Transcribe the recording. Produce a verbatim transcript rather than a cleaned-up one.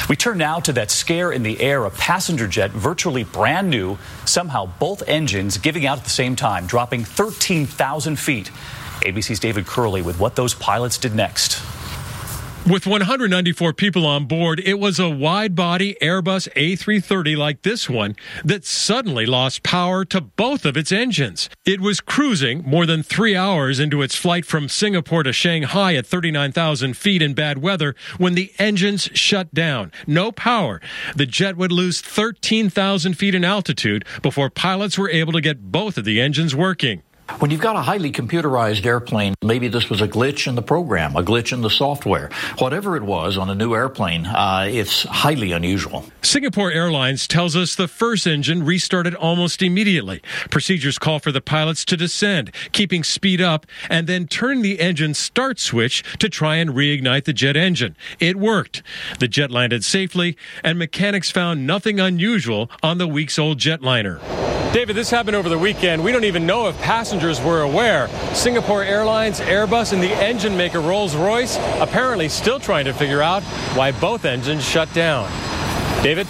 We turn now to that scare in the air, a passenger jet virtually brand new, somehow both engines giving out at the same time, dropping thirteen thousand feet. A B C's David Curley with what those pilots did next. With one hundred ninety-four people on board, it was a wide-body Airbus A three thirty like this one that suddenly lost power to both of its engines. It was cruising more than three hours into its flight from Singapore to Shanghai at thirty-nine thousand feet in bad weather when the engines shut down. No power. The jet would lose thirteen thousand feet in altitude before pilots were able to get both of the engines working. When you've got a highly computerized airplane, maybe this was a glitch in the program, a glitch in the software. Whatever it was on a new airplane, uh, it's highly unusual. Singapore Airlines tells us the first engine restarted almost immediately. Procedures call for the pilots to descend, keeping speed up, and then turn the engine start switch to try and reignite the jet engine. It worked. The jet landed safely, and mechanics found nothing unusual on the weeks-old jetliner. David, this happened over the weekend. We don't even know if passengers were aware. Singapore Airlines, Airbus, and the engine maker Rolls-Royce apparently still trying to figure out why both engines shut down. David?